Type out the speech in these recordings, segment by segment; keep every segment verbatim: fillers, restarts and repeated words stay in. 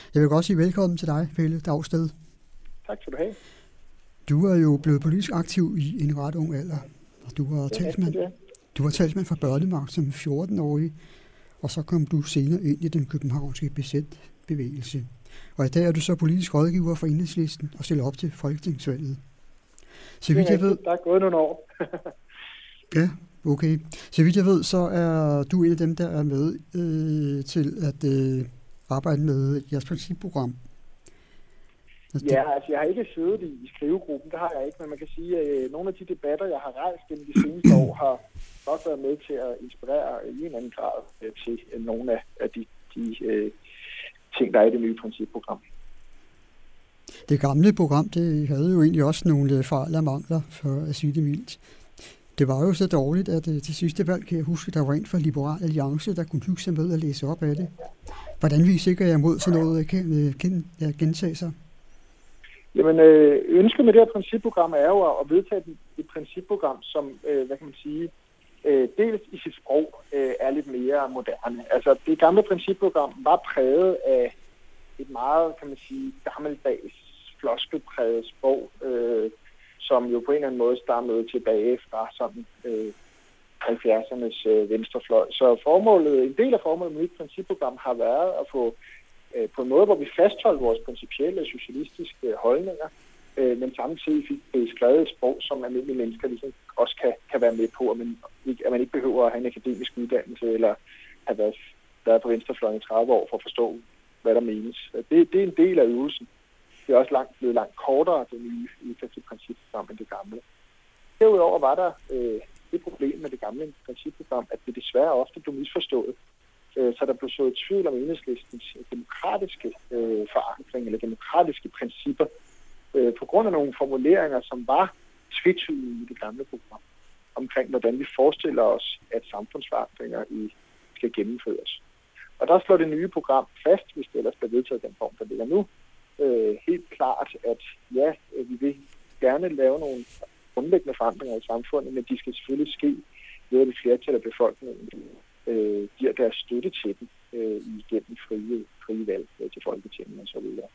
Jeg vil godt sige velkommen til dig, Pelle Dragsted. Tak skal du have. Du er jo blevet politisk aktiv i en ret ung alder, og du var talsmand, du var talsmand for Børnemagt som fjorten-årig, og så kom du senere ind i den københavnske B Z-bevægelse. Og i dag er du så politisk rådgiver for Enhedslisten og stiller op til folketingsvalget. Så vidt jeg ved, der er gået nogle år. Ja, okay. Så vidt jeg ved, så er du en af dem, der er med øh, til at øh, arbejde med jeres principprogram. Altså, ja, altså jeg har ikke siddet i, i skrivegruppen, det har jeg ikke, men man kan sige, at øh, nogle af de debatter, jeg har rejst gennem de seneste år, har også været med til at inspirere i en anden grad øh, til øh, nogle af, af de, de øh, ting, der er i det nye principprogram. Det gamle program, det havde jo egentlig også nogle fejl og mangler, for at sige det mildt. Det var jo så dårligt, at til sidste valg, kan jeg huske, der var en fra Liberal Alliance, der kunne hygge sig med at læse op af det. Hvordan vi sikrer jer mod sådan noget kan, kan ja, gentage sig? Jamen, øh, ønsket med det her principprogram er jo at vedtage et principprogram, som, øh, hvad kan man sige, øh, dels i sit sprog øh, er lidt mere moderne. Altså, det gamle principprogram var præget af et meget, kan man sige, gammeldags, floskelpræget sprog, øh, som jo på en eller anden måde stammede tilbage fra sådan øh, halvfjerdsernes øh, venstrefløj. Så formålet, en del af formålet med mit principprogram har været at få øh, på en måde, hvor vi fastholder vores principielle socialistiske holdninger, øh, men samtidig fik det skrevet et sprog, som almindelige mennesker ligesom også kan, kan være med på, at man, at man ikke behøver at have en akademisk uddannelse eller have været, været på venstrefløjen i tredive år for at forstå, hvad der menes. Det, det er en del af øvelsen. Det er også langt, blevet langt kortere, det nye udkastsprincipprogram end det gamle. Derudover var der øh, det problem med det gamle principprogram, at det desværre ofte blev misforstået. Øh, så der blev så i tvivl om Enhedslistens demokratiske øh, forankring eller demokratiske principper øh, på grund af nogle formuleringer, som var tvetydige i det gamle program, omkring hvordan vi forestiller os, at samfundsforandringer i, skal gennemføres. Og der slår det nye program fast, hvis det ellers bliver vedtaget den form, der ligger nu, øh, helt klart, at ja, vi vil gerne lave nogle grundlæggende forandringer i samfundet, men de skal selvfølgelig ske ved, at et flertal af befolkningen øh, giver deres støtte til dem øh, igennem frie, frie valg øh, til Folketinget og så videre.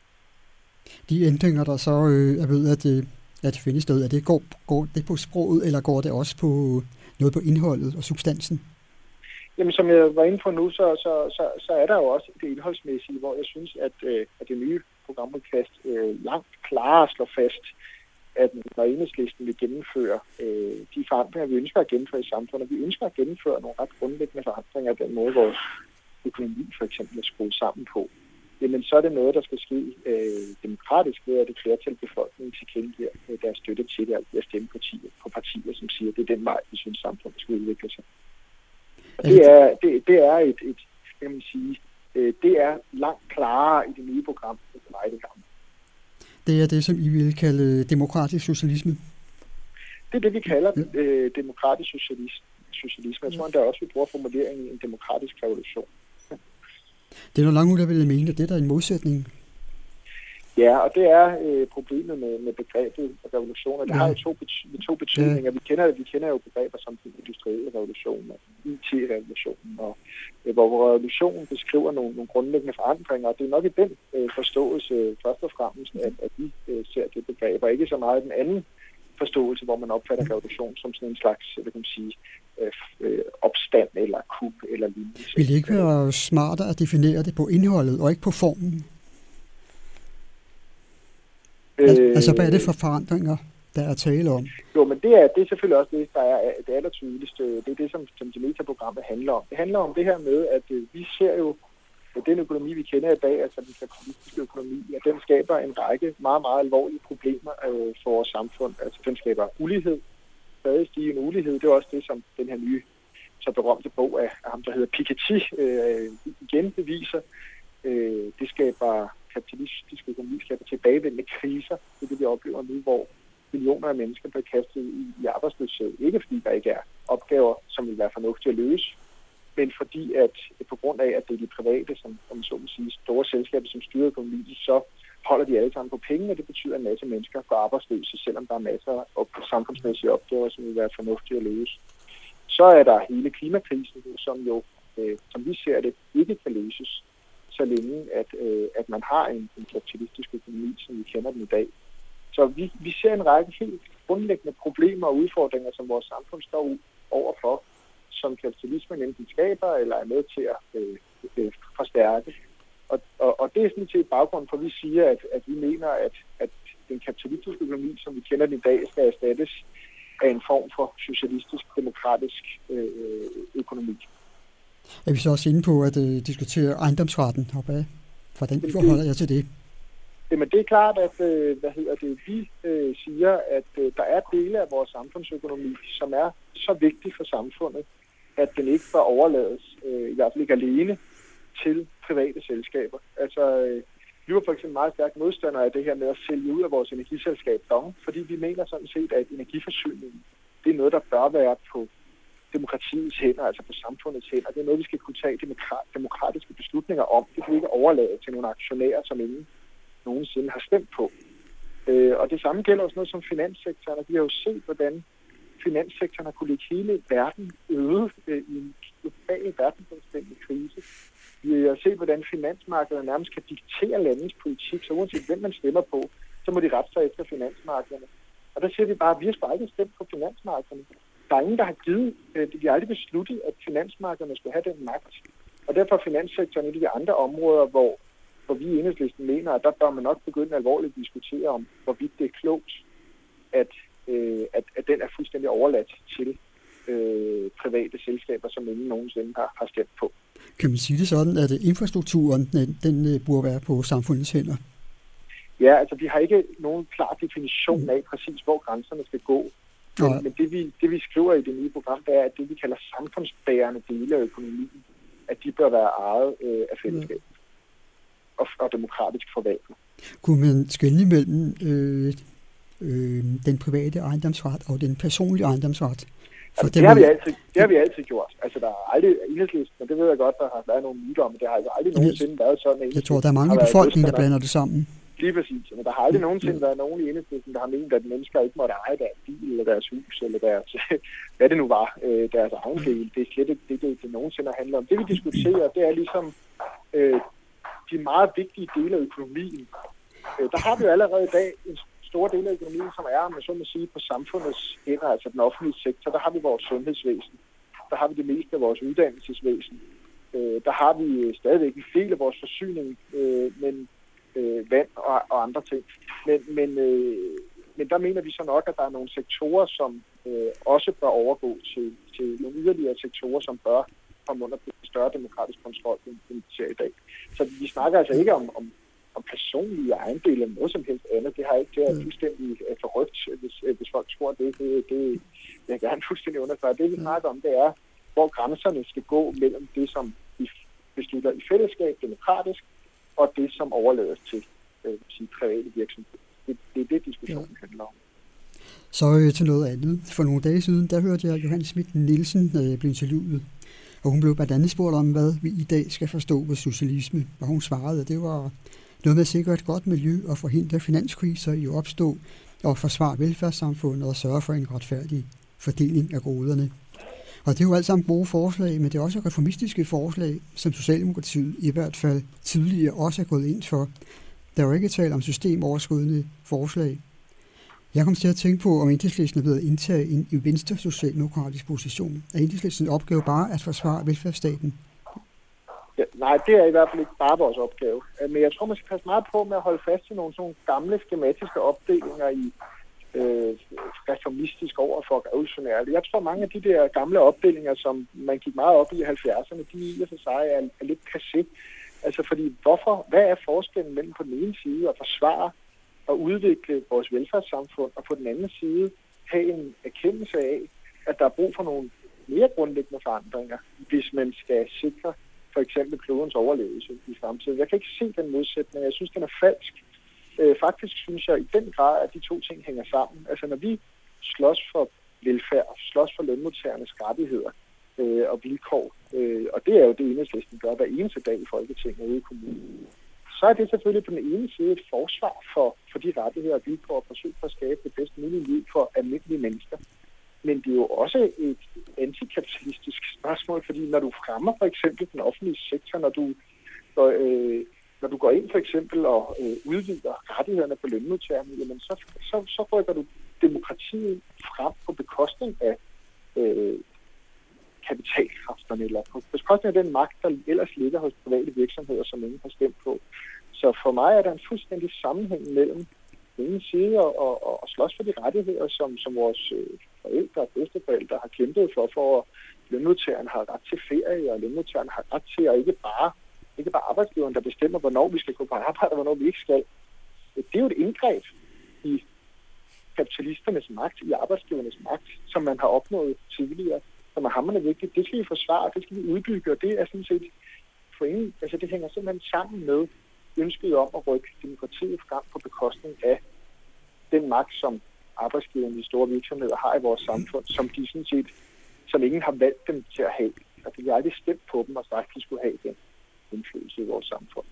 De ændringer, der så øh, er ved at, øh, at finde sted, er det går, går det på sproget, eller går det også på noget på indholdet og substansen? Jamen, som jeg var inde på nu, så, så, så, så er der jo også det indholdsmæssige, hvor jeg synes, at, øh, at det nye programudkast øh, langt klarere slår fast, at når Enhedslisten vil gennemføre øh, de forandringer, vi ønsker at gennemføre i samfundet, vi ønsker at gennemføre nogle ret grundlæggende forandringer af den måde, vores økonomi for eksempel er skruet sammen på, jamen så er det noget, der skal ske øh, demokratisk ved, at det flertal befolkningen tilkendegiver øh, deres støtte til det, altså at stemme partier, på partier, som siger, at det er den vej, vi synes, samfundet skal udvikle sig. Og det er, det, det er et, et kan man sige, øh, det er langt klarere i det nye program, end det var i det gamle. Det er det, som I vil kalde demokratisk socialisme? Det er det, vi kalder øh, demokratisk socialisme. socialisme. Jeg tror endda også, vi bruger formuleringen en demokratisk revolution. Det er noget langt ud, der vil mene, at det der er en modsætning. Ja, og det er øh, problemet med, med begrebet revolution. Det ja. har jo to, bety- to betydninger. Ja. Vi kender, vi kender jo begreber som den industrielle revolution og I T-revolutionen, og, øh, hvor revolutionen beskriver nogle, nogle grundlæggende forandringer. Og det er nok i den øh, forståelse øh, først og fremmest, at, at vi øh, ser det begreb, og ikke så meget den anden forståelse, hvor man opfatter revolution som sådan en slags, hvad kan man sige, øh, øh, opstand eller kup eller lignende. Vil det ikke være smartere at definere det på indholdet og ikke på formen? Altså, altså hvad er det for forandringer, der er tale om? Jo, men det er, det er selvfølgelig også det, der er det allertydeligste. Det er det, som, som Demeter-programmet handler om. Det handler om det her med, at øh, vi ser jo, at den økonomi, vi kender i dag, altså den kapitalistiske økonomi, at den skaber en række meget, meget alvorlige problemer øh, for vores samfund. Altså den skaber ulighed, stadig stigende ulighed. Det er også det, som den her nye, så berømte bog af, af ham, der hedder Piketty, øh, igen beviser. Øh, det skaber kapitalistisk økonomi, skaber tilbagevendende kriser. Det er det, vi oplever nu, hvor millioner af mennesker bliver kastet i, i arbejdsløshed. Ikke fordi der ikke er opgaver, som vil være fornuftige at løse, men fordi at på grund af, at det er de private, som, som så må sige, store selskaber, som styrer økonomien, så holder de alle sammen på penge, og det betyder, at en masse mennesker går arbejdsløse, selvom der er masser af samfundsmæssige opgaver, som vil være fornuftige at løse. Så er der hele klimakrisen, som jo, øh, som vi ser det, ikke kan løses så længe, at, øh, at man har en, en kapitalistisk økonomi, som vi kender den i dag. Så vi, vi ser en række helt grundlæggende problemer og udfordringer, som vores samfund står overfor, som kapitalismen enten skaber eller er med til at øh, øh, forstærke. Og, og, og det er sådan set baggrunden for, at vi siger, at, at vi mener, at, at den kapitalistiske økonomi, som vi kender den i dag, skal erstattes af en form for socialistisk, demokratisk øh, økonomi. Er vi så også inde på at øh, diskutere ejendomsretten? Hvordan forholder jeg til det? Jamen det er klart, at øh, hvad hedder det, vi øh, siger, at øh, der er dele af vores samfundsøkonomi, som er så vigtig for samfundet, at den ikke bør overlades, øh, i hvert fald ikke alene, til private selskaber. Altså, øh, vi var for eksempel meget stærkt modstandere af det her med at sælge ud af vores energiselskab DONG, fordi vi mener sådan set, at energiforsyningen, det er noget, der bør være på demokratiets hænder, altså på samfundets hænder. Det er noget, vi skal kunne tage demokratiske beslutninger om. Det kan vi ikke overlade til nogle aktionærer, som ingen nogensinde har stemt på. Øh, og det samme gælder også noget som finanssektoren, og vi har jo set, hvordan finanssektoren har kunne lægge hele verden øde øh, i en global verdensomspændende krise. Vi har set, hvordan finansmarkederne nærmest kan diktere landets politik, så uanset hvem man stemmer på, så må de rette sig efter finansmarkederne. Og der siger vi bare, at vi har sgu aldrig stemt på finansmarkederne. Der er ingen, der har givet, øh, de har aldrig besluttet, at finansmarkederne skal have den magt. Og derfor er finanssektoren et af de andre områder, hvor hvor vi i Enhedslisten mener, at der bør man nok begynde alvorligt at diskutere om, hvorvidt det er klogt, at, øh, at, at den er fuldstændig overladt til øh, private selskaber, som ingen nogensinde har, har stemt på. Kan man sige det sådan, at infrastrukturen den, den burde være på samfundets hænder? Ja, altså vi har ikke nogen klar definition af præcis, hvor grænserne skal gå. Men, ja. men det, vi, det vi skriver i det nye program, det er, at det vi kalder samfundsbærende dele af økonomien, at de bør være ejet øh, af fællesskabet. Ja. Og, og demokratisk forvaltning. Kunne man skelne mellem øh, øh, den private ejendomsret og den personlige ejendomsret? For altså, det, har vi altid, det har vi altid gjort. Altså, der er aldrig Enhedslisten, og det ved jeg godt, der har været nogle myter om, men det har altså aldrig nogensinde været sådan. Jeg tror, der er mange i befolkningen, der blander det sammen. Lige præcis. Men der har aldrig nogensinde været nogen i Enhedslisten, der har ment, at mennesker ikke måtte eje deres bil, eller deres hus, eller deres, hvad det nu var, deres egen del. Det er slet ikke det, det, det nogensinde handler om. Det, vi diskuterer, det er ligesom øh, de meget vigtige dele af økonomien. Øh, der har vi jo allerede i dag en stor del af økonomien, som er, man så må sige, på samfundets hænder, altså den offentlige sektor. Der har vi vores sundhedsvæsen. Der har vi det meste af vores uddannelsesvæsen. Øh, der har vi stadigvæk en del af vores forsyning, øh, men øh, vand og, og andre ting. Men, men, øh, men der mener vi så nok, at der er nogle sektorer, som øh, også bør overgå til, til nogle yderligere sektorer, som bør komme under større demokratisk kontrol, end vi ser i dag. Så vi snakker altså ikke om, om, om personlige ejendele eller noget som helst andet. Det har ikke det er fuldstændig forrygt, hvis, hvis folk tror det. Det, det vil jeg gerne fuldstændig understrege. Det vi snakker om, det er, hvor grænserne skal gå mellem det, som vi beslutter i fællesskab demokratisk, og det, som overlades til øh, sige, private virksomheder. Det, det er det, diskussionen ja. handler om. Så øh, til noget andet. For nogle dage siden, der hørte jeg Johanne Schmidt Nielsen øh, blive interviewet, og hun blev blandt andet spurgt om, hvad vi i dag skal forstå ved socialisme. Og hun svarede, at det var noget med at sikre et godt miljø og forhindre finanskriser i at opstå, og forsvare velfærdssamfundet og sørge for en retfærdig fordeling af goderne. Og det er jo alt sammen gode forslag, men det er også reformistiske forslag, som Socialdemokratiet i hvert fald tidligere også er gået ind for. Der er jo ikke tale om systemoverskridende forslag. Jeg kom til at tænke på, om Enhedslisten er ved at indtage en venstre socialdemokratisk position. Er Enhedslistens opgave bare at forsvare velfærdsstaten? Ja, nej, det er i hvert fald ikke bare vores opgave. Men jeg tror, man skal passe meget på med at holde fast i nogle sådan gamle skematiske opdelinger i øh, reformistisk over for revolutionære. Jeg tror, mange af de der gamle opdelinger, som man gik meget op i i halvfjerdserne, de i og for sig er, er lidt passé. Altså fordi, hvorfor, hvad er forskellen mellem på den ene side at forsvare og udvikle vores velfærdssamfund, og på den anden side have en erkendelse af, at der er brug for nogle mere grundlæggende forandringer, hvis man skal sikre for eksempel klodens overlevelse i fremtiden. Jeg kan ikke se den modsætning. Jeg synes, den er falsk. Øh, faktisk synes jeg i den grad, at de to ting hænger sammen. Altså når vi slås for velfærd, slås for lønmodtagernes rettigheder øh, og vilkår, øh, og det er jo det, Enhedslisten gør hver eneste dag i Folketinget og ude i kommunen, så er det selvfølgelig på den ene side et forsvar for, for de rettigheder og vilkår og forsøg for at skabe det bedst mulige liv for almindelige mennesker. Men det er jo også et antikapitalistisk spørgsmål, fordi når du fremmer for eksempel den offentlige sektor, når du Og, øh, når du går ind for eksempel og øh, udvider rettighederne for lønmodtagerne, jamen så, så, så rykker du demokratiet frem på bekostning af øh, kapitalkræfterne, eller på bekostning af den magt, der ellers ligger hos private virksomheder, som ingen har stemt på. Så for mig er der en fuldstændig sammenhæng mellem ingen side og, og, og slås for de rettigheder, som, som vores øh, forældre og bedsteforældre har kæmpet for, for at lønmodtagerne har ret til ferie, og lønmodtagerne har ret til at ikke bare, ikke bare arbejdsgiveren, der bestemmer, hvornår vi skal gå på arbejde, og hvornår vi ikke skal. Det er jo et indgreb i kapitalisternes magt, i arbejdsgivernes magt, som man har opnået tidligere, som er hamrende vigtigt. Det skal vi forsvare, det skal vi udbygge, og det er sådan set for ingen, altså det hænger simpelthen sammen med ønsket om at rykke demokratiet frem på bekostning af den magt, som arbejdsgiverne i store virksomheder har i vores samfund, som de sådan set, som ingen har valgt dem til at have. Altså, vi har aldrig stemt på dem og sagt, at de skulle have den indflydelse i vores samfund.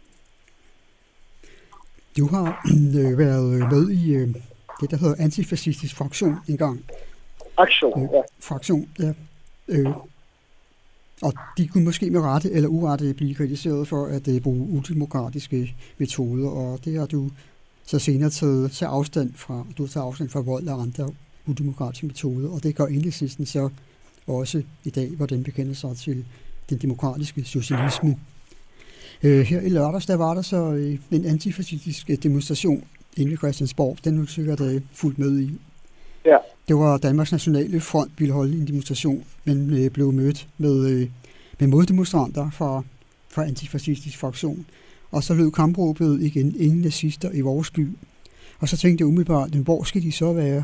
Du har øh, været med i øh, det, der hedder antifascistisk fraktion engang. Aktion, øh, ja. Fraktion, ja. Øh, og de kunne måske med rette eller urette blive kritiseret for at uh, bruge udemokratiske metoder, og det har du så senere taget, taget afstand fra. Du har taget afstand fra vold og andre udemokratiske metoder, og det gør Enhedslisten så også i dag, hvor den bekender sig til den demokratiske socialisme. Uh, her i lørdags, der var der så uh, en antifascistisk demonstration inde i Christiansborg. Den er du sikkert uh, fuldt med i. Ja. Det var Danmarks Nationale Front ville holde en demonstration, men øh, blev mødt med, øh, med moddemonstranter fra, fra antifascistisk fraktion. Og så lød kampråbet igen, ingen nazister i vores by. Og så tænkte jeg umiddelbart, hvor skal de så være?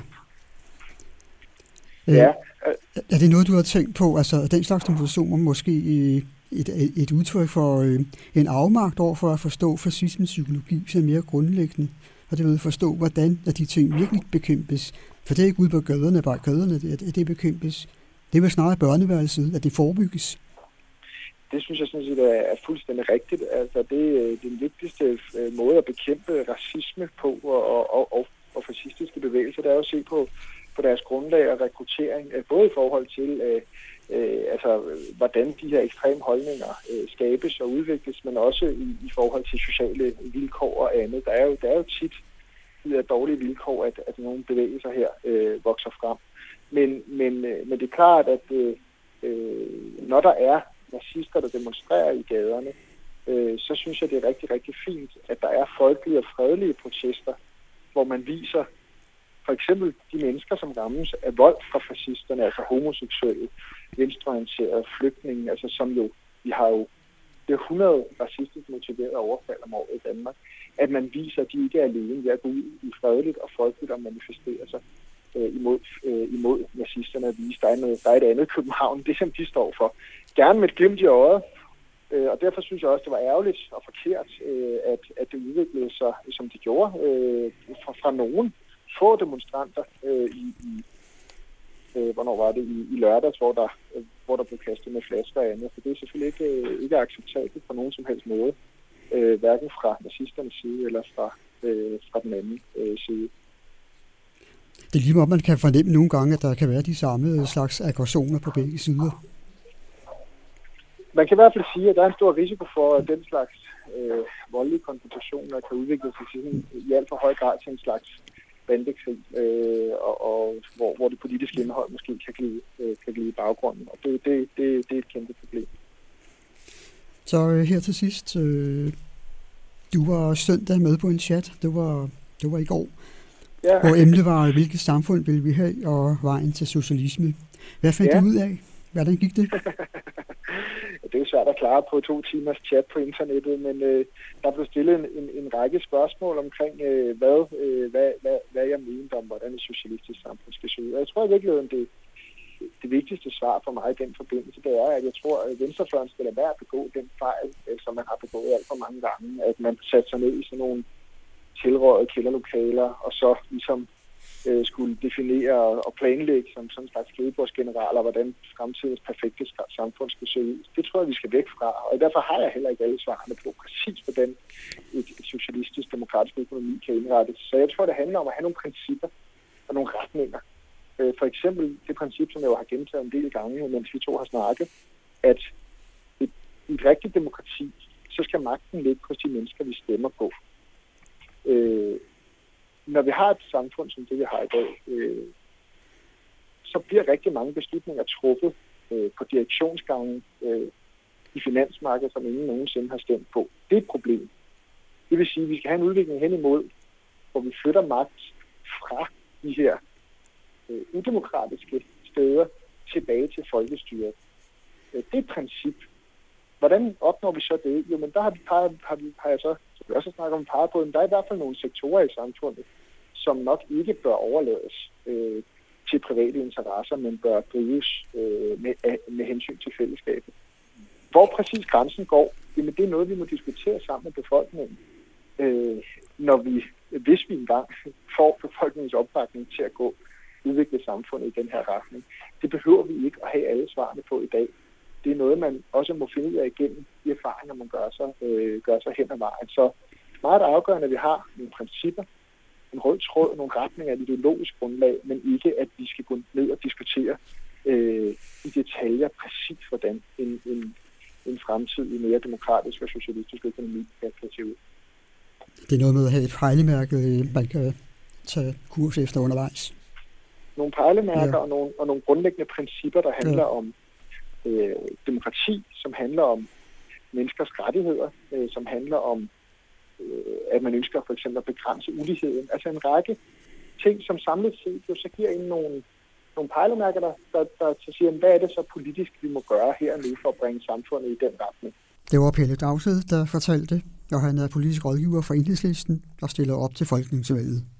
Ja. Øh, er det noget, du har tænkt på? Altså, den slags demonstrationer måske øh, et, et udtryk for øh, en afmagt over for at forstå fascismens psykologi, som er mere grundlæggende, og det vil forstå, hvordan at de ting virkelig bekæmpes. For det er ikke ude på gaderne, bare gaderne, at det bekæmpes. Det er vel snarere børneværelset, at det forebygges. Det synes jeg sådan set er fuldstændig rigtigt. Altså, det er den vigtigste måde at bekæmpe racisme på og, og, og, og fascistiske bevægelser, det er at se på, på deres grundlag og rekruttering, både i forhold til, øh, øh, altså, hvordan de her ekstreme holdninger øh, skabes og udvikles, men også i, i forhold til sociale vilkår og andet. Der er jo, der er jo tit af dårlige vilkår, at, at nogle bevægelser her øh, vokser frem. Men, men, øh, men det er klart, at øh, når der er nazister, der demonstrerer i gaderne, øh, så synes jeg, det er rigtig, rigtig fint, at der er folkelige og fredelige protester, hvor man viser for eksempel de mennesker, som rammes af vold fra fascisterne, altså homoseksuelle, venstreorienterede flygtninge, altså som jo, vi har jo det er hundrede racistisk motiverede overfald om året i Danmark, at man viser, at de ikke er alene ved at gå ud i fredeligt og folkeligt og manifestere sig øh, imod, øh, imod nazisterne og vise, der er, noget, der er et andet København, det som de står for. Gerne med et glimt i øjet, øh, og derfor synes jeg også, det var ærgerligt og forkert, øh, at, at det udviklede sig, som det gjorde, øh, fra, fra nogen få demonstranter øh, i, i øh, hvornår var det, i, i lørdags, hvor der, øh, hvor der blev kastet med flasker og andet. For det er selvfølgelig ikke, øh, ikke acceptabelt på nogen som helst måde, øh, hverken fra nazisternes side eller fra, øh, fra den anden øh, side. Det er lige meget, man kan fornemme nogle gange, at der kan være de samme slags aggressioner på begge sider. Man kan i hvert fald sige, at der er en stor risiko for, at den slags øh, voldelige konfrontationer kan udvikle sig til, i alt for høj grad til en slags bandekrig, øh, og, og hvor, hvor det politiske indhold måske kan glide, øh, kan glide i baggrunden. Og det, det, det, det er et kæmpe problem. Så øh, her til sidst, øh, du var søndag med på en chat. Det var, det var i går. Ja. Hvor emnet var, hvilket samfund vil vi have, og vejen til socialisme. Hvad fandt ja. du ud af? Hvordan gik det? Det er jo svært at klare på to timers chat på internettet, men øh, der blev stillet en, en, en række spørgsmål omkring, øh, hvad, øh, hvad, hvad, hvad jeg mente om, hvordan et socialistisk samfund skal se ud. Og jeg tror i virkeligheden, det, det vigtigste svar for mig i den forbindelse, det er, at jeg tror, at venstrefløjen skal lade være at begå den fejl, øh, som man har begået alt for mange gange, at man satte sig ned i sådan nogle tilrådede kælderlokaler, og så ligesom øh, skulle definere og planlægge som sådan en slags skrivebordsgeneraler, hvordan fremtidens perfekte samfund skal se ud. Det tror jeg, vi skal væk fra, og derfor har jeg heller ikke alle svarene på præcis, hvordan et, et socialistisk demokratisk økonomi kan indrettes. Så jeg tror, det handler om at have nogle principper og nogle retninger. Øh, for eksempel det princip, som jeg jo har gentaget en del gange, mens vi to har snakket, at et, et rigtigt demokrati så skal magten ligge hos de mennesker, vi stemmer på. Øh, når vi har et samfund som det, vi har i dag, øh, så bliver rigtig mange beslutninger truffet øh, på direktionsgangen øh, i finansmarkedet, som ingen nogensinde har stemt på. Det er et problem. Det vil sige, at vi skal have en udvikling hen imod, hvor vi flytter magt fra de her øh, udemokratiske steder tilbage til folkestyret. Øh, det er et princip. Hvordan opnår vi så det? Jo, men der har, vi peget, har, vi, har jeg så, så vi også snakket om peget på, at der er i hvert fald nogle sektorer i samfundet, som nok ikke bør overlades øh, til private interesser, men bør drives øh, med, med hensyn til fællesskabet. Hvor præcis grænsen går, jamen det er noget, vi må diskutere sammen med befolkningen, øh, når vi, hvis vi engang får befolkningens opbakning til at gå udvikle samfundet i den her retning. Det behøver vi ikke at have alle svarene på i dag. Det er noget, man også må finde ud af igennem de erfaringer, man gør sig, øh, gør sig hen ad vejen. Så meget afgørende, at vi har nogle principper, en rød tråd, nogle retninger af et ideologisk grundlag, men ikke, at vi skal gå ned og diskutere øh, i detaljer præcis, hvordan en, en, en fremtidig mere demokratisk og socialistisk økonomi kan se ud. Det er noget med at have et pejlemærke, man kan tage kurs efter undervejs. Nogle pejlemærker ja. og, nogle, og nogle grundlæggende principper, der handler ja. om øh, demokrati, som handler om menneskers rettigheder, øh, som handler om at man ønsker for eksempel at begrænse uligheden. Altså en række ting, som samlet set jo så giver ind nogle, nogle pejlemærker, der, der, der så siger, hvad er det så politisk, vi må gøre her og nu for at bringe samfundet i den retning. Det var Pelle Dragsted, der fortalte, og han er politisk rådgiver for Enhedslisten og stiller op til folketingsvalget.